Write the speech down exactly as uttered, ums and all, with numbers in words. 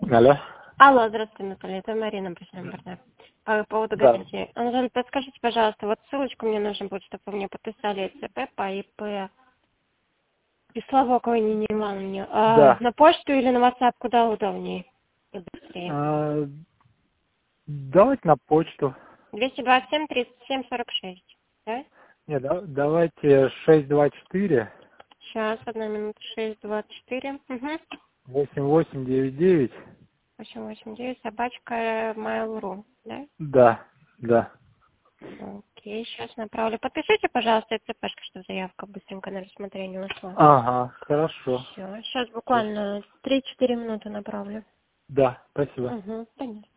Алло. Алло, здравствуйте, Анатолий, это Марина, брачный партнер. По поводу Да. гарантии. Анатолий, подскажите, пожалуйста, вот ссылочку мне нужно будет, чтобы вы мне подписали ЦП по ИП Кисловоковой Нине Ивановне. А, Да. на почту или на WhatsApp, куда удобнее и быстрее? А, давайте на почту. двести двадцать семь тридцать семь сорок шесть, да? Не, да, давайте шесть два четыре Сейчас, одна минута, шесть двадцать четыре, угу. восемь восемь девять девять. восемь восемь девять, собачка mail.ru, да? Да, да. Окей, сейчас направлю. Подпишите, пожалуйста, ЦПшка, чтобы заявка быстренько на рассмотрение ушла. Ага, хорошо. Все, сейчас буквально три-четыре минуты направлю. Да, спасибо. Угу, понятно.